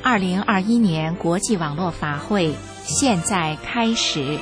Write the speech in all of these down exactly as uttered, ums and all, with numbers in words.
二零二一年国际网络法会现在开始。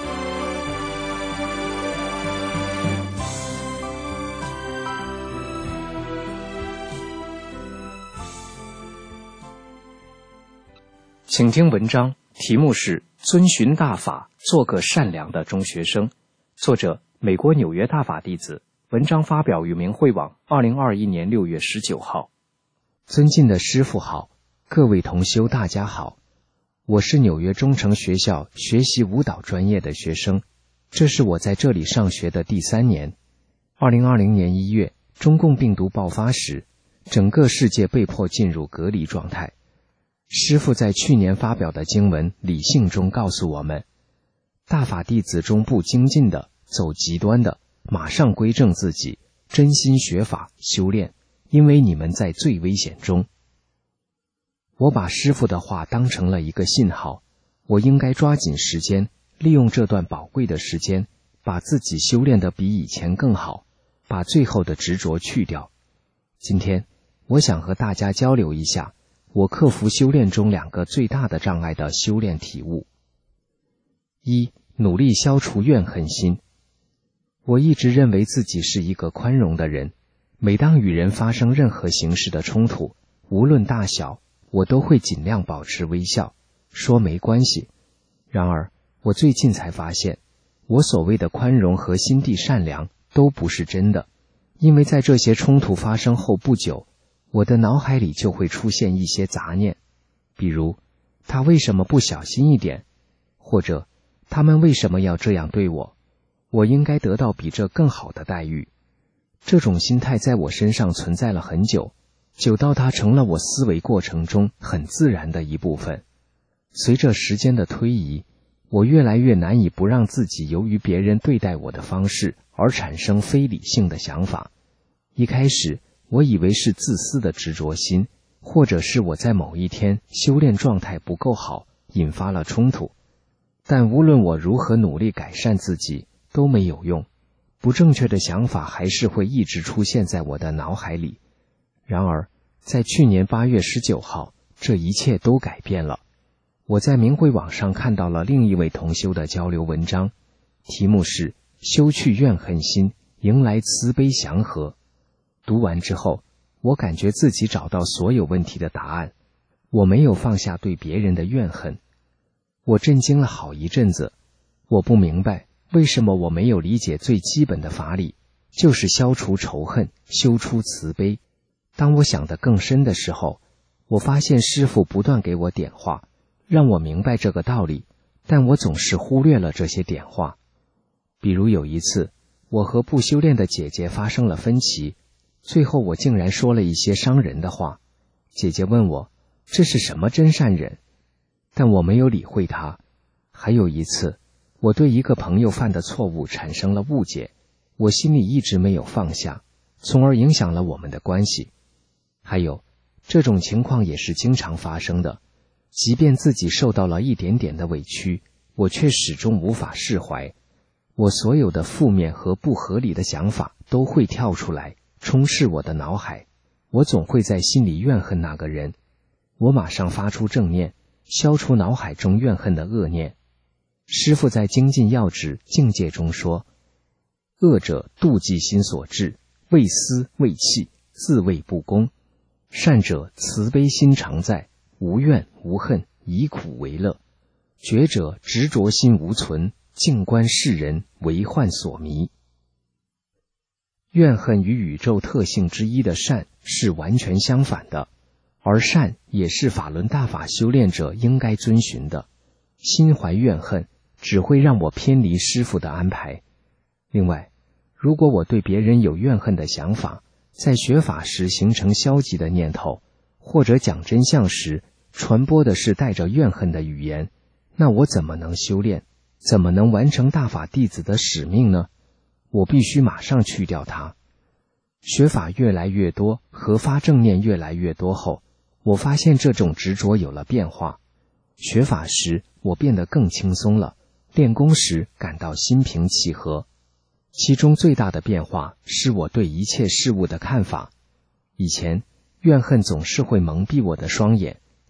请听文章，题目是遵循大法，做个善良的中学生。作者美国纽约大法弟子。文章发表于明慧网二零二一年六月十九号。尊敬的师父好，各位同修大家好，我是纽约中诚学校学习舞蹈专业的学生，这是我在这里上学的第三年。二零二零年一月，中共病毒爆发时，整个世界被迫进入隔离状态。师父在去年发表的经文《理性》中告诉我们，大法弟子中不精进的、走极端的，马上归正自己，真心学法修炼，因为你们在最危险中。我把师父的话当成了一个信号，我应该抓紧时间，利用这段宝贵的时间，把自己修炼得比以前更好，把最后的执着去掉。今天我想和大家交流一下我克服修炼中两个最大的障碍的修炼体悟。一、努力消除怨恨心。我一直认为自己是一个宽容的人，每当与人发生任何形式的冲突，无论大小，我都会尽量保持微笑，说没关系。然而，我最近才发现，我所谓的宽容和心地善良都不是真的，因为在这些冲突发生后不久，我的脑海里就会出现一些杂念，比如，他为什么不小心一点？或者，他们为什么要这样对我？我应该得到比这更好的待遇。这种心态在我身上存在了很久，久到它成了我思维过程中很自然的一部分。随着时间的推移，我越来越难以不让自己由于别人对待我的方式而产生非理性的想法。一开始，我以为是自私的执着心，或者是我在某一天修炼状态不够好，引发了冲突。但无论我如何努力改善自己，都没有用，不正确的想法还是会一直出现在我的脑海里。然而，在去年八月十九号，这一切都改变了。我在明慧网上看到了另一位同修的交流文章，题目是修去怨恨心，迎来慈悲祥和。读完之后，我感觉自己找到所有问题的答案，我没有放下对别人的怨恨。我震惊了好一阵子，我不明白为什么我没有理解最基本的法理，就是消除仇恨，修出慈悲。当我想得更深的时候，我发现师父不断给我点化，让我明白这个道理，但我总是忽略了这些点化。比如有一次，我和不修炼的姐姐发生了分歧，最后我竟然说了一些伤人的话。姐姐问我，这是什么真善忍？但我没有理会她。还有一次，我对一个朋友犯的错误产生了误解，我心里一直没有放下，从而影响了我们的关系。还有，这种情况也是经常发生的，即便自己受到了一点点的委屈，我却始终无法释怀。我所有的负面和不合理的想法都会跳出来，充斥我的脑海，我总会在心里怨恨那个人。我马上发出正念，消除脑海中怨恨的恶念。师父在精进要旨境界中说，恶者妒忌心所致，为私为气，自谓不公；善者慈悲心常在，无怨无恨，以苦为乐；觉者执着心无存，静观世人，为患所迷。怨恨与宇宙特性之一的善是完全相反的，而善也是法轮大法修炼者应该遵循的。心怀怨恨只会让我偏离师父的安排。另外，如果我对别人有怨恨的想法，在学法时形成消极的念头，或者讲真相时传播的是带着怨恨的语言，那我怎么能修炼？怎么能完成大法弟子的使命呢？我必须马上去掉它。学法越来越多，核发正念越来越多后，我发现这种执着有了变化。学法时，我变得更轻松了，练功时感到心平气和。其中最大的变化是我对一切事物的看法。以前，怨恨总是会蒙蔽我的双眼，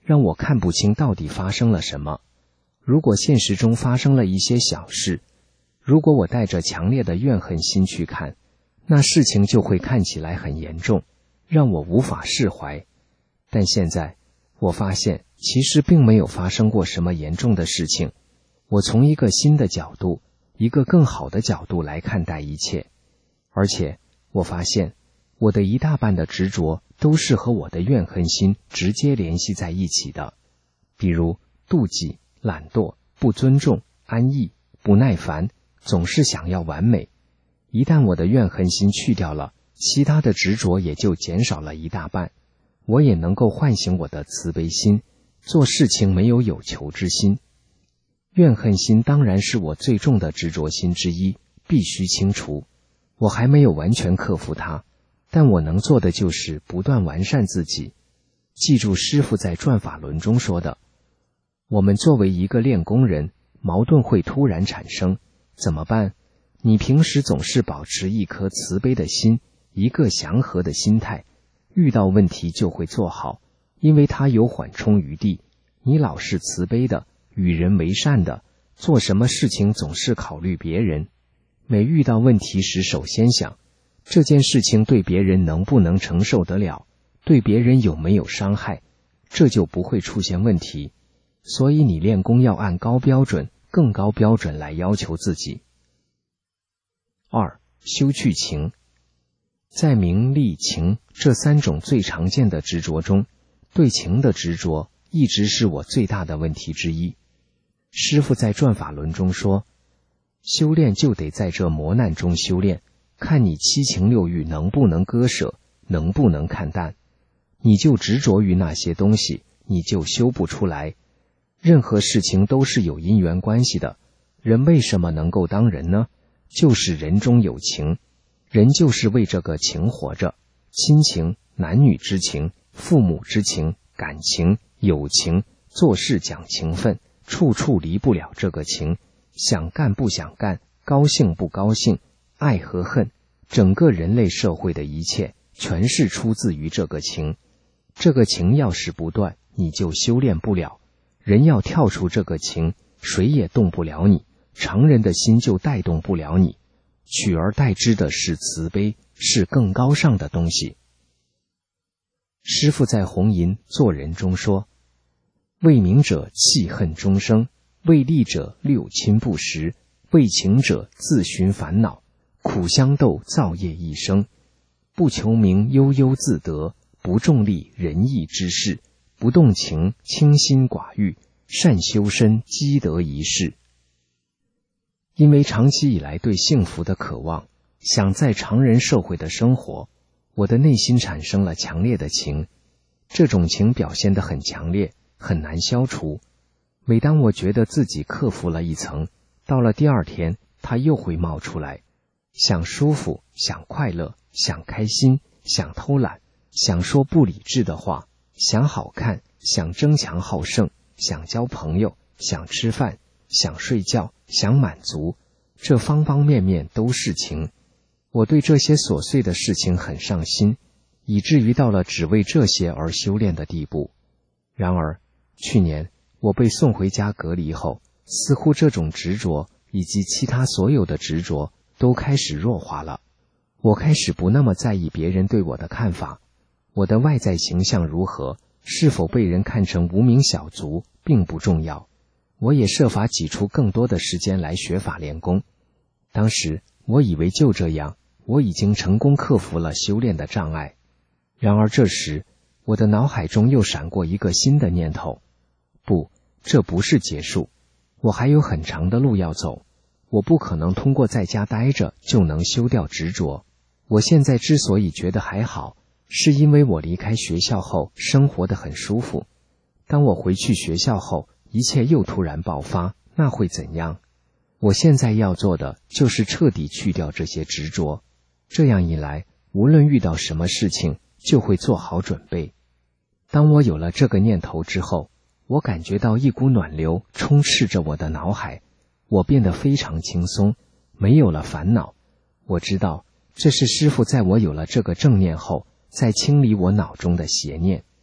让我看不清到底发生了什么。如果现实中发生了一些小事，如果我带着强烈的怨恨心去看，那事情就会看起来很严重，让我无法释怀。但现在我发现其实并没有发生过什么严重的事情，我从一个新的角度，一个更好的角度来看待一切。而且我发现我的一大半的执着都是和我的怨恨心直接联系在一起的，比如妒忌、懒惰、不尊重、安逸、不耐烦，总是想要完美。一旦我的怨恨心去掉了，其他的执着也就减少了一大半，我也能够唤醒我的慈悲心，做事情没有有求之心。怨恨心当然是我最重的执着心之一，必须清除。我还没有完全克服它，但我能做的就是不断完善自己。记住师父在转法轮中说的，我们作为一个练功人，矛盾会突然产生，怎么办？你平时总是保持一颗慈悲的心，一个祥和的心态，遇到问题就会做好，因为它有缓冲余地。你老是慈悲的，与人为善的，做什么事情总是考虑别人。每遇到问题时，首先想，这件事情对别人能不能承受得了，对别人有没有伤害，这就不会出现问题。所以你练功要按高标准、更高标准来要求自己。二、修去情。在名利情这三种最常见的执着中，对情的执着一直是我最大的问题之一。师父在转法轮中说，修炼就得在这磨难中修炼，看你七情六欲能不能割舍，能不能看淡。你就执着于那些东西，你就修不出来。任何事情都是有因缘关系的，人为什么能够当人呢？就是人中有情，人就是为这个情活着。亲情、男女之情、父母之情、感情、友情，做事讲情分，处处离不了这个情。想干不想干，高兴不高兴，爱和恨，整个人类社会的一切全是出自于这个情。这个情要是不断，你就修炼不了。人要跳出这个情，谁也动不了你，常人的心就带动不了你。取而代之的是慈悲，是更高尚的东西。师父在红银做人中说，为民者气恨终生，为利者六亲不识，为情者自寻烦恼，苦相斗造业一生，不求名悠悠自得，不重利仁义之事，不动情清心寡欲，善修身积德一世。因为长期以来对幸福的渴望，想在常人社会的生活，我的内心产生了强烈的情，这种情表现得很强烈，很难消除。每当我觉得自己克服了一层，到了第二天它又会冒出来，想舒服，想快乐，想开心，想偷懒，想说不理智的话，想好看，想争强好胜，想交朋友，想吃饭，想睡觉，想满足，这方方面面都是情。我对这些琐碎的事情很上心，以至于到了只为这些而修炼的地步。然而去年我被送回家隔离后，似乎这种执着以及其他所有的执着都开始弱化了。我开始不那么在意别人对我的看法，我的外在形象如何，是否被人看成无名小卒并不重要。我也设法挤出更多的时间来学法练功。当时我以为就这样，我已经成功克服了修炼的障碍。然而这时我的脑海中又闪过一个新的念头，不，这不是结束，我还有很长的路要走，我不可能通过在家待着就能修掉执着。我现在之所以觉得还好，是因为我离开学校后生活得很舒服。当我回去学校后，一切又突然爆发，那会怎样？我现在要做的就是彻底去掉这些执着，这样一来，无论遇到什么事情，就会做好准备。当我有了这个念头之后，我感觉到一股暖流充斥着我的脑海，我变得非常轻松，没有了烦恼。我知道，这是师父在我有了这个正念后，在清理我脑中的邪念。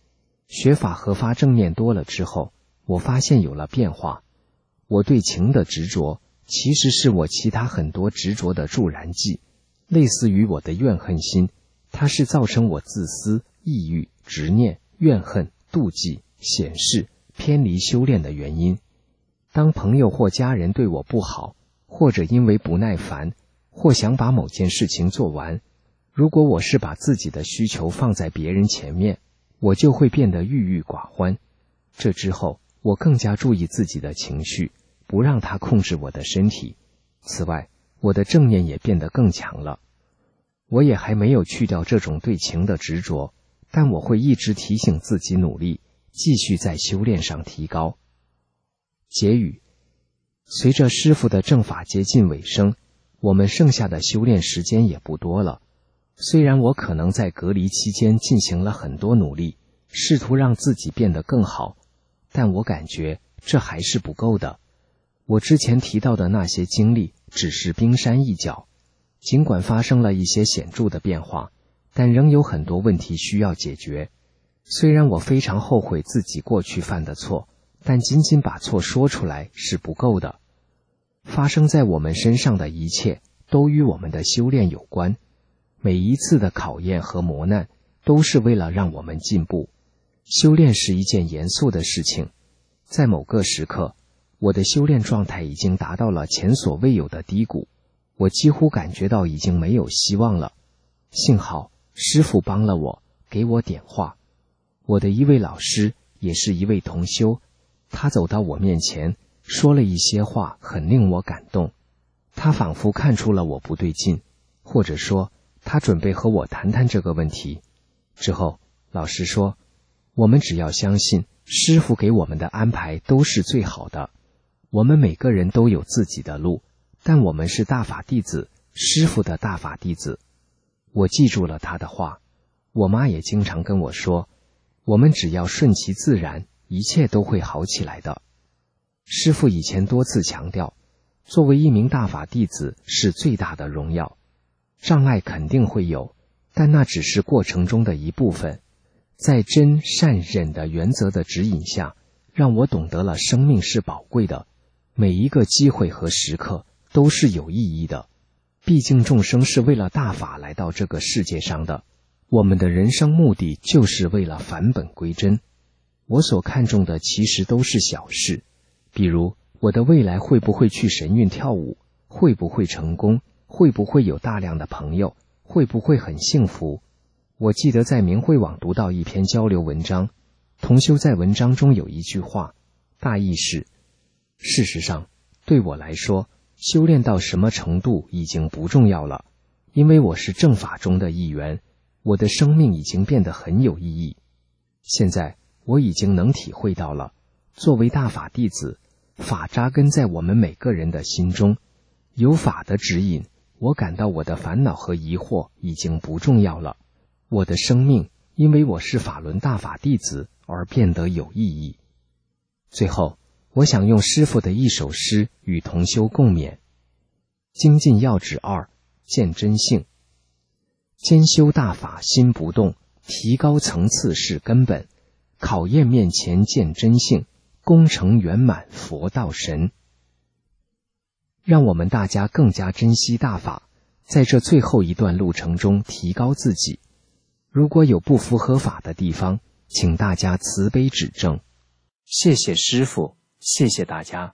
学法和发正念多了之后，我发现有了变化。我对情的执着，其实是我其他很多执着的助燃剂，类似于我的怨恨心，它是造成我自私、抑郁、执念、怨恨、妒忌、显示、偏离修炼的原因。当朋友或家人对我不好，或者因为不耐烦，或想把某件事情做完，如果我是把自己的需求放在别人前面，我就会变得郁郁寡欢。这之后，我更加注意自己的情绪，不让它控制我的身体。此外，我的正念也变得更强了。我也还没有去掉这种对情的执着，但我会一直提醒自己努力，继续在修炼上提高。结语：随着师父的正法接近尾声，我们剩下的修炼时间也不多了。虽然我可能在隔离期间进行了很多努力，试图让自己变得更好，但我感觉这还是不够的。我之前提到的那些经历只是冰山一角，尽管发生了一些显著的变化，但仍有很多问题需要解决。虽然我非常后悔自己过去犯的错，但仅仅把错说出来是不够的。发生在我们身上的一切都与我们的修炼有关，每一次的考验和磨难都是为了让我们进步。修炼是一件严肃的事情，在某个时刻，我的修炼状态已经达到了前所未有的低谷，我几乎感觉到已经没有希望了。幸好师父帮了我，给我点化。我的一位老师，也是一位同修，他走到我面前，说了一些话，很令我感动。他仿佛看出了我不对劲，或者说他准备和我谈谈这个问题。之后老师说，我们只要相信师父给我们的安排都是最好的。我们每个人都有自己的路，但我们是大法弟子，师父的大法弟子。我记住了他的话。我妈也经常跟我说，我们只要顺其自然，一切都会好起来的。师父以前多次强调，作为一名大法弟子是最大的荣耀。障碍肯定会有，但那只是过程中的一部分。在真善忍的原则的指引下，让我懂得了生命是宝贵的，每一个机会和时刻都是有意义的。毕竟众生是为了大法来到这个世界上的，我们的人生目的就是为了返本归真。我所看重的其实都是小事，比如我的未来会不会去神韵跳舞，会不会成功，会不会有大量的朋友，会不会很幸福。我记得在明慧网读到一篇交流文章，同修在文章中有一句话，大意是：事实上，对我来说，修炼到什么程度已经不重要了，因为我是正法中的一员，我的生命已经变得很有意义。现在我已经能体会到了，作为大法弟子，法扎根在我们每个人的心中，有法的指引，我感到我的烦恼和疑惑已经不重要了。我的生命因为我是法轮大法弟子而变得有意义。最后，我想用师父的一首诗与同修共勉。精进要旨二，见真性。兼修大法心不动，提高层次是根本。考验面前见真性，功成圆满佛道神。让我们大家更加珍惜大法，在这最后一段路程中提高自己。如果有不符合法的地方，请大家慈悲指正。谢谢师父，谢谢大家。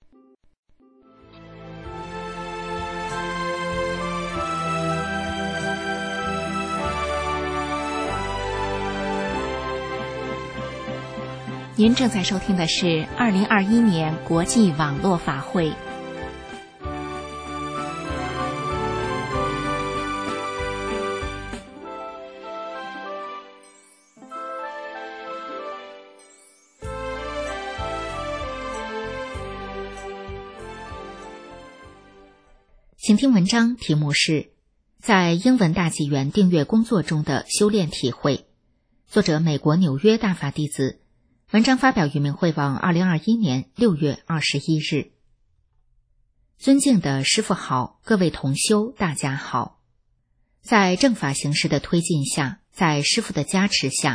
您正在收听的是二零二一年国际网络法会。请听文章，题目是在英文大纪元订阅工作中的修炼体会，作者美国纽约大法弟子。文章发表于明慧网二零二一年六月二十一日。尊敬的师父好，各位同修大家好。在正法形式的推进下，在师父的加持下，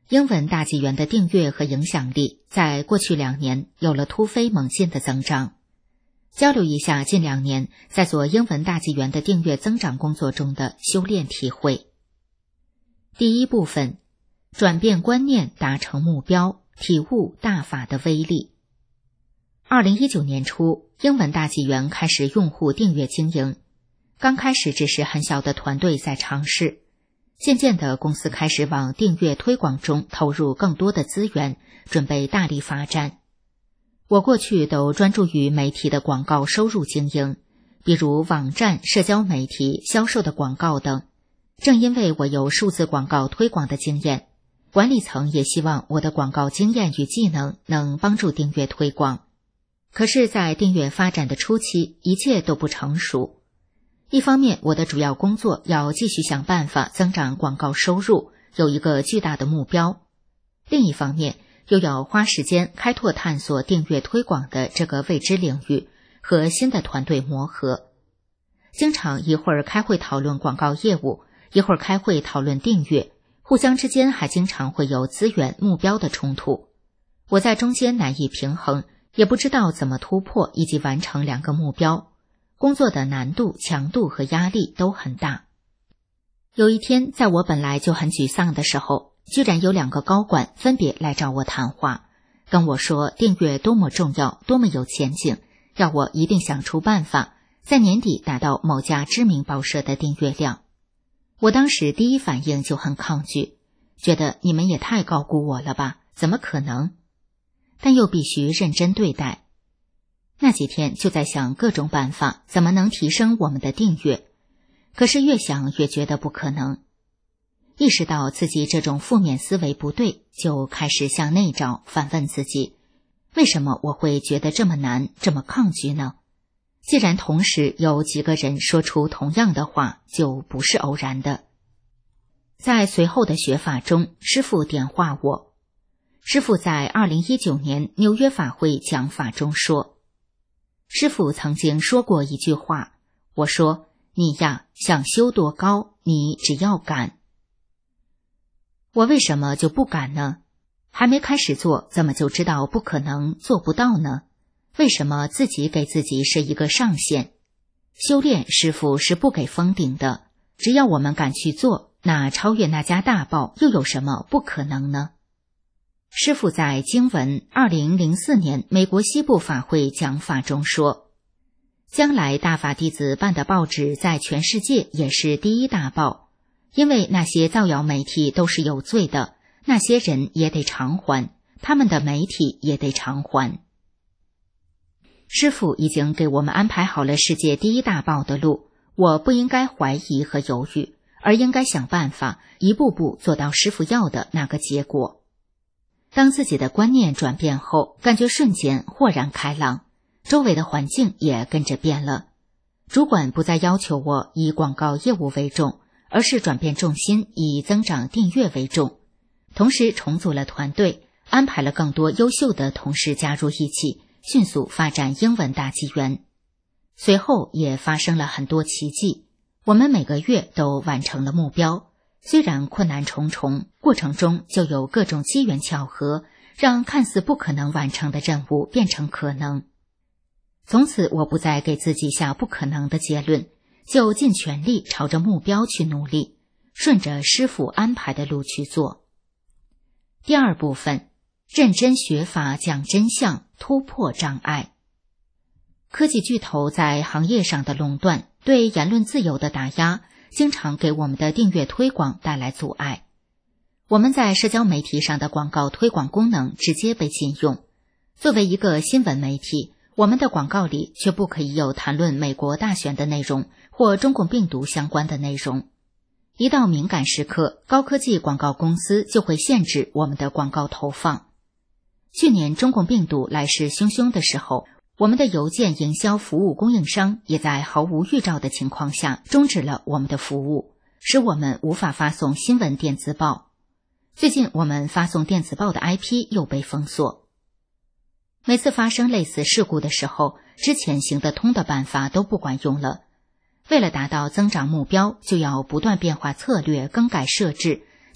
英文大纪元的订阅和影响力在过去两年有了突飞猛进的增长。交流一下近两年在做英文大纪元的订阅增长工作中的修炼体会。第一部分，转变观念，达成目标，体悟大法的威力。二零一九年初，英文大纪元开始用户订阅经营，刚开始只是很小的团队在尝试，渐渐的公司开始往订阅推广中投入更多的资源，准备大力发展。我过去都专注于媒体的广告收入经营，比如网站、社交媒体、销售的广告等。正因为我有数字广告推广的经验，管理层也希望我的广告经验与技能能帮助订阅推广。可是在订阅发展的初期，一切都不成熟。一方面，我的主要工作要继续想办法增长广告收入，有一个巨大的目标；另一方面，又要花时间开拓探索订阅推广的这个未知领域，和新的团队磨合。经常一会儿开会讨论广告业务，一会儿开会讨论订阅，互相之间还经常会有资源目标的冲突。我在中间难以平衡，也不知道怎么突破以及完成两个目标，工作的难度、强度和压力都很大。有一天，在我本来就很沮丧的时候，居然有两个高管分别来找我谈话，跟我说订阅多么重要，多么有前景，要我一定想出办法，在年底达到某家知名报社的订阅量。我当时第一反应就很抗拒，觉得你们也太高估我了吧，怎么可能？但又必须认真对待。那几天就在想各种办法，怎么能提升我们的订阅，可是越想越觉得不可能。意识到自己这种负面思维不对，就开始向内找，反问自己，为什么我会觉得这么难，这么抗拒呢？既然同时有几个人说出同样的话，就不是偶然的。在随后的学法中，师父点化我。师父在二零一九年纽约法会讲法中说，师父曾经说过一句话，我说，你呀，想修多高，你只要敢。我为什么就不敢呢？还没开始做，怎么就知道不可能做不到呢？为什么自己给自己设一个上限？修炼师父是不给封顶的，只要我们敢去做，那超越那家大报又有什么不可能呢？师父在经文二零零四年美国西部法会讲法中说，将来大法弟子办的报纸在全世界也是第一大报，因为那些造谣媒体都是有罪的，那些人也得偿还，他们的媒体也得偿还。师父已经给我们安排好了世界第一大报的路，我不应该怀疑和犹豫，而应该想办法一步步做到师父要的那个结果。当自己的观念转变后，感觉瞬间豁然开朗，周围的环境也跟着变了。主管不再要求我以广告业务为重，而是转变重心，以增长订阅为重。同时重组了团队，安排了更多优秀的同事加入一起，迅速发展英文大纪元。随后也发生了很多奇迹，我们每个月都完成了目标。虽然困难重重，过程中就有各种机缘巧合，让看似不可能完成的任务变成可能。从此我不再给自己下不可能的结论，就尽全力朝着目标去努力，顺着师父安排的路去做。第二部分，认真学法讲真相，突破障碍。科技巨头在行业上的垄断，对言论自由的打压，经常给我们的订阅推广带来阻碍。我们在社交媒体上的广告推广功能直接被禁用。作为一个新闻媒体，我们的广告里却不可以有谈论美国大选的内容或中共病毒相关的内容。一到敏感时刻，高科技广告公司就会限制我们的广告投放。去年中共病毒来势汹汹的时候，我们的邮件营销服务供应商也在毫无预兆的情况下终止了我们的服务，使我们无法发送新闻电子报。最近我们发送电子报的 I P 又被封锁。每次发生类似事故的时候，之前行得通的办法都不管用了。为了达到增长目标，就要不断变化策略，更改设置，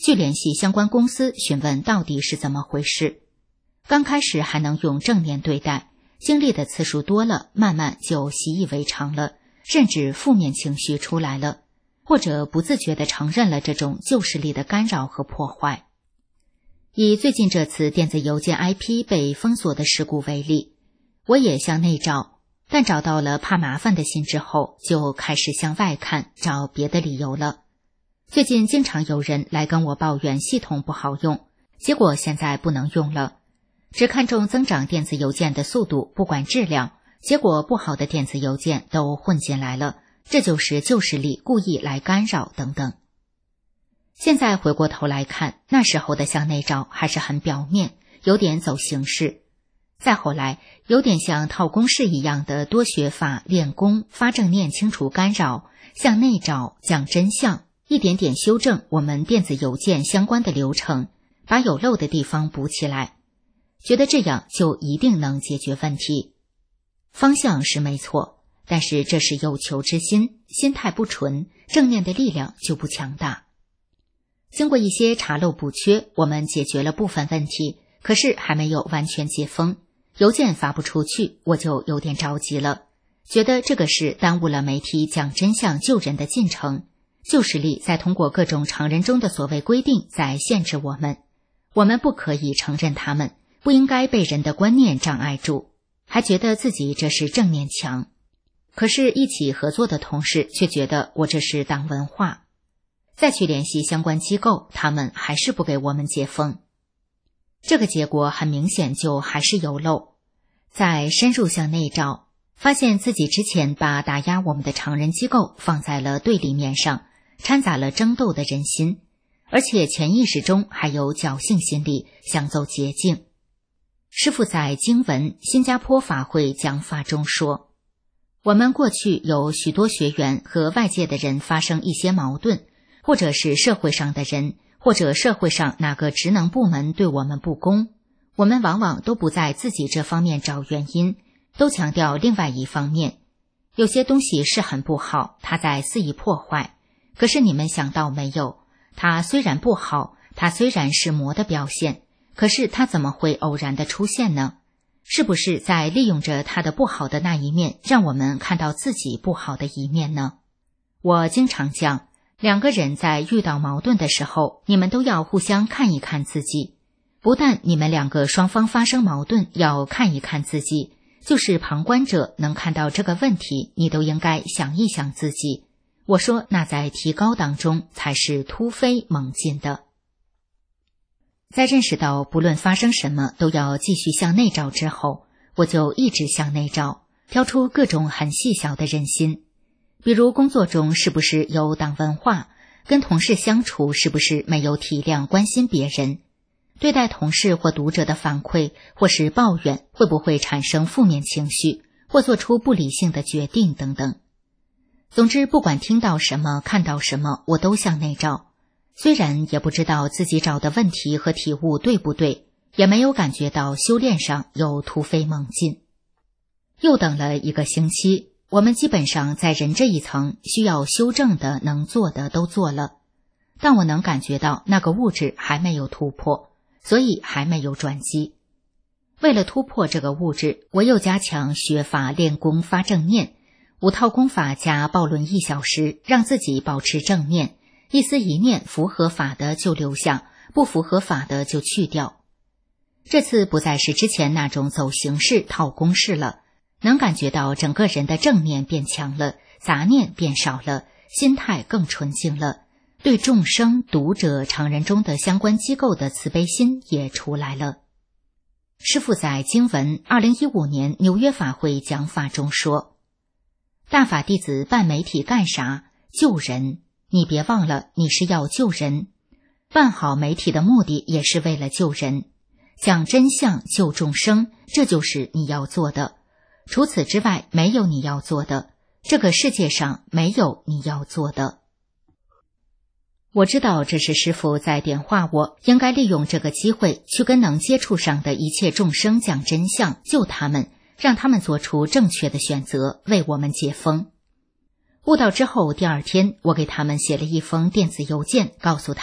去联系相关公司询问到底是怎么回事。刚开始还能用正面对待，经历的次数多了，慢慢就习以为常了，甚至负面情绪出来了，或者不自觉地承认了这种旧势力的干扰和破坏。以最近这次电子邮件 I P 被封锁的事故为例，我也向内找，但找到了怕麻烦的信之后，就开始向外看，找别的理由了。最近经常有人来跟我抱怨系统不好用，结果现在不能用了。只看重增长电子邮件的速度，不管质量，结果不好的电子邮件都混进来了，这就是旧势力故意来干扰等等。现在回过头来看，那时候的向内找还是很表面，有点走形式。再后来，有点像套公式一样的多学法练功，发正念清除干扰，向内找讲真相，一点点修正我们电子邮件相关的流程，把有漏的地方补起来，觉得这样就一定能解决问题。方向是没错，但是这是有求之心，心态不纯，正念的力量就不强大。经过一些查漏补缺，我们解决了部分问题，可是还没有完全解封，邮件发不出去，我就有点着急了，觉得这个是耽误了媒体讲真相救人的进程，旧势力在通过各种常人中的所谓规定在限制我们，我们不可以承认他们，不应该被人的观念障碍住，还觉得自己这是正面强。可是一起合作的同事却觉得我这是党文化，再去联系相关机构，他们还是不给我们解封。这个结果很明显就还是有漏。再深入向内找，发现自己之前把打压我们的常人机构放在了对立面上，掺杂了争斗的人心，而且潜意识中还有侥幸心理，想走捷径。师父在经文新加坡法会讲法中说，我们过去有许多学员和外界的人发生一些矛盾，或者是社会上的人，或者社会上哪个职能部门对我们不公，我们往往都不在自己这方面找原因，都强调另外一方面。有些东西是很不好，它在肆意破坏，可是你们想到没有，它虽然不好，它虽然是魔的表现，可是它怎么会偶然的出现呢？是不是在利用着它的不好的那一面，让我们看到自己不好的一面呢？我经常讲，两个人在遇到矛盾的时候，你们都要互相看一看自己，不但你们两个双方发生矛盾要看一看自己，就是旁观者能看到这个问题，你都应该想一想自己。我说那在提高当中才是突飞猛进的。在认识到不论发生什么都要继续向内找之后，我就一直向内找，挑出各种很细小的人心。比如工作中是不是有党文化，跟同事相处是不是没有体谅关心别人，对待同事或读者的反馈或是抱怨会不会产生负面情绪，或做出不理性的决定等等。总之不管听到什么看到什么，我都向内找，虽然也不知道自己找的问题和体悟对不对，也没有感觉到修炼上有突飞猛进。又等了一个星期，我们基本上在人这一层需要修正的能做的都做了，但我能感觉到那个物质还没有突破，所以还没有转机。为了突破这个物质，我又加强学法练功发正念，五套功法加抱论一小时，让自己保持正念，一丝一念符合法的就留下，不符合法的就去掉。这次不再是之前那种走形式套公式了，能感觉到整个人的正念变强了，杂念变少了，心态更纯净了，对众生、读者、常人中的相关机构的慈悲心也出来了。师父在经文二零一五年纽约法会讲法中说，大法弟子办媒体干啥？救人。你别忘了，你是要救人，办好媒体的目的也是为了救人，讲真相救众生，这就是你要做的。除此之外，没有你要做的，这个世界上没有你要做的。我知道这是师父在点化我，应该利用这个机会去跟能接触上的一切众生讲真相，救他们，让他们做出正确的选择，为我们解封。悟道之后，第二天我给他们写了一封电子邮件，告诉他们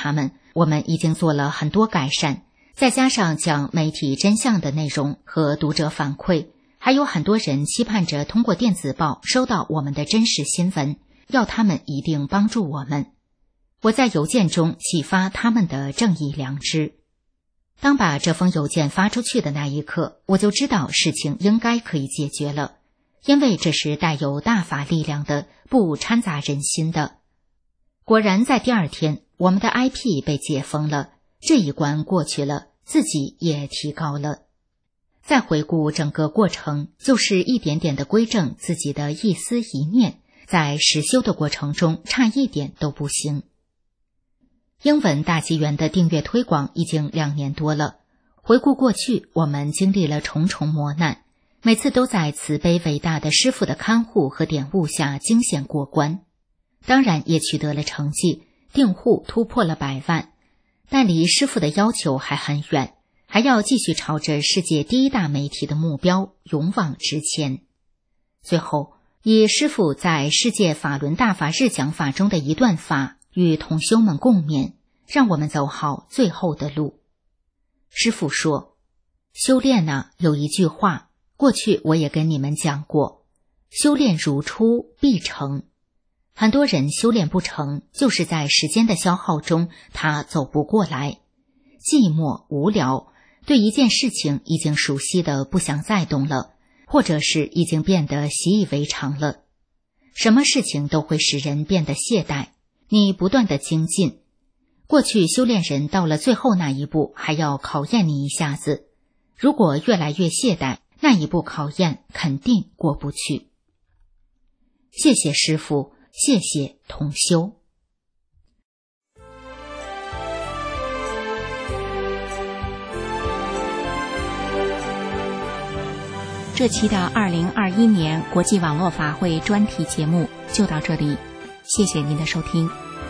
我们已经做了很多改善，再加上讲媒体真相的内容和读者反馈，还有很多人期盼着通过电子报收到我们的真实新闻，要他们一定帮助我们。我在邮件中启发他们的正义良知。当把这封邮件发出去的那一刻，我就知道事情应该可以解决了，因为这是带有大法力量的，不掺杂人心的。果然在第二天，我们的 I P 被解封了，这一关过去了，自己也提高了。再回顾整个过程，就是一点点的规正自己的一思一念，在实修的过程中差一点都不行。英文大纪元的订阅推广已经两年多了，回顾过去，我们经历了重重磨难，每次都在慈悲伟大的师父的看护和点悟下惊险过关，当然也取得了成绩，订户突破了百万，但离师父的要求还很远，还要继续朝着世界第一大媒体的目标勇往直前。最后，以师父在世界法轮大法日讲法中的一段法与同修们共勉，让我们走好最后的路。师父说，修炼啊，有一句话，过去我也跟你们讲过，修炼如初必成。很多人修炼不成，就是在时间的消耗中他走不过来，寂寞无聊，对一件事情已经熟悉的不想再动了，或者是已经变得习以为常了。什么事情都会使人变得懈怠，你不断的精进，过去修炼人到了最后那一步还要考验你一下子，如果越来越懈怠，那一步考验肯定过不去。谢谢师父，谢谢同修。 这期的二零二一年国际网络法会专题节目就到这里，谢谢您的收听。